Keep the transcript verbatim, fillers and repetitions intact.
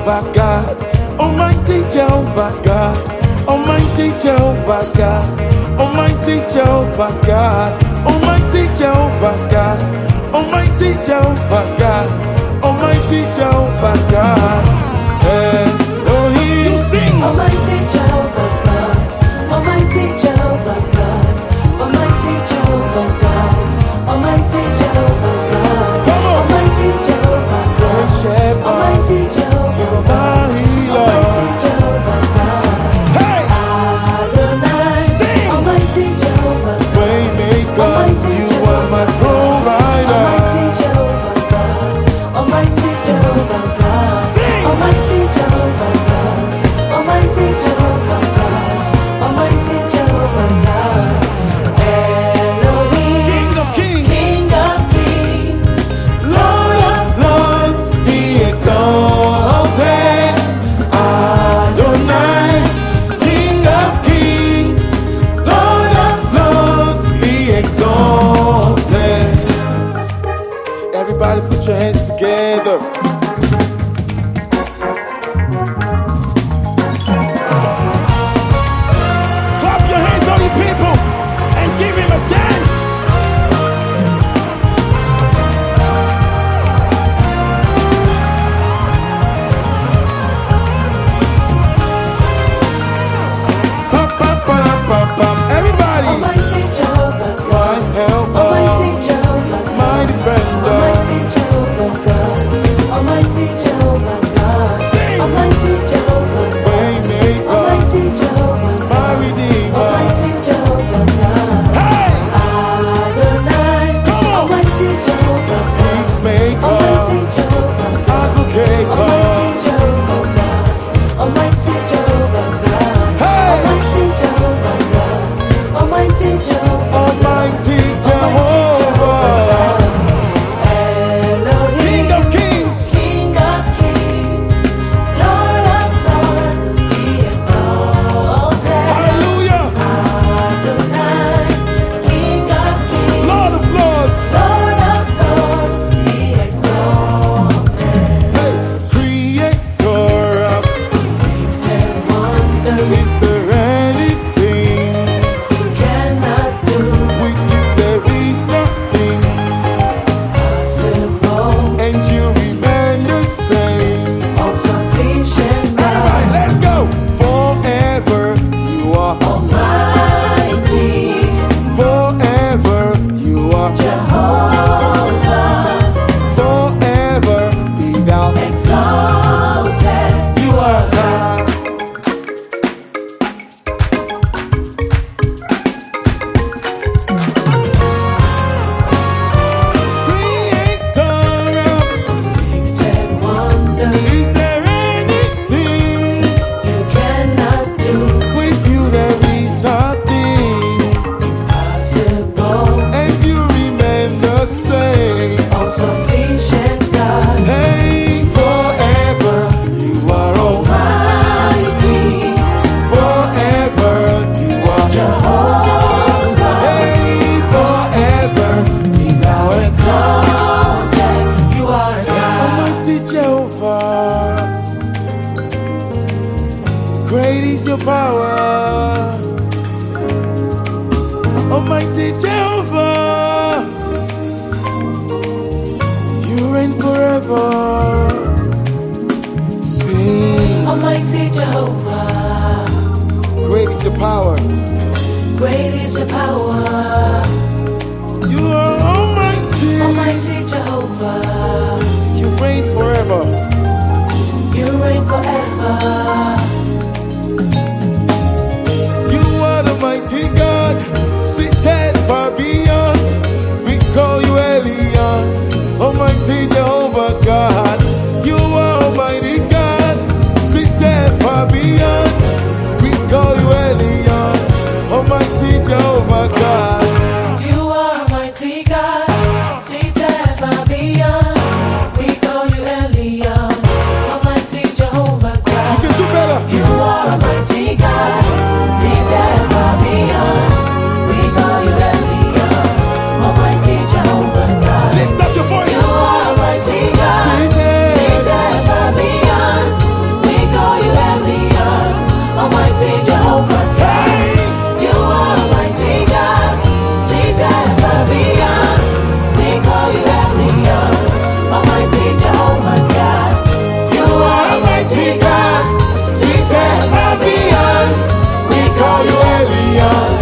Jehovah God, Almighty Jehovah God, Almighty Jehovah God, Almighty Jehovah God, Almighty Jehovah God, Almighty Jehovah God, Almighty Jehovah God. Elohim, you sing. Almighty Jehovah God, Almighty Jehovah God, Almighty Jehovah God, Almighty Jehovah God, Come on. Almighty Jehovah God, Shepherd, Almighty Jehovah God, my healer. Almighty Jehovah God, Hey, Adonai, sing. Almighty Jehovah God, Waymaker, Almighty you are my Jehovah God, provider. Almighty Jehovah God, Almighty Jehovah God, Sing. Almighty Jehovah God, Almighty Jehovah God, Almighty Jehovah God, Elohim, King of kings, King of kings, Lord of lords, be exalted. Adonai, King of kings, Lord of lords, be exalted. Everybody put your hands together. Clap your hands, all you people, and give him a dance. Pum, pum, pum, pum, pum. Everybody, Almighty Jehovah my God, helper, Almighty Jehovah my God, defender. Almighty Jehovah God, Almighty Jehovah God, Sing. Almighty Jehovah God, Waymaker, Almighty Jehovah my God, redeemer. Almighty Jehovah God, Hey, Adonai, Come on. Almighty Jehovah God, peacemaker, Almighty Jehovah God, advocate. Almighty Jehovah God, Almighty Jehovah God, Hey, Almighty Jehovah God, Almighty Jehovah God, Almighty Jehovah, Elohim, King of kings, King of kings, Lord of lords, be exalted. hallelujah, Adonai, King of kings, Lord of lords. Lord of lords, be exalted. Hey, creator of, Ten wonders is there anything you cannot do, with you? There is nothing, possible, and you remain the same. all sufficient Everybody, God, let's go. Forever you are, Almighty forever you are, Jehovah, forever be thou. exalted. You are God. Creator of, Ten wonders is there anything you cannot do, with you? There is nothing, possible, and you remain the same. all sufficient God, Hey, forever you are mighty forever you are Jehovah, Hey, forever be thou exalted. You are God, Almighty Jehovah, great is your power. Almighty Jehovah, you reign forever. Sing, Almighty Jehovah, great is your power. great is your power. You are almighty. Almighty Jehovah, You reign forever. you reign forever. You are the mighty God, seated far beyond. We call you Elion, Almighty Jehovah God. You are Almighty God, seated far beyond. We call you Elion, Almighty Jehovah God. You are a mighty God, seated far beyond. We call you Eliam, Almighty Jehovah You God. can do better. You are a mighty God, seated far beyond. We call you Eliam, Elion.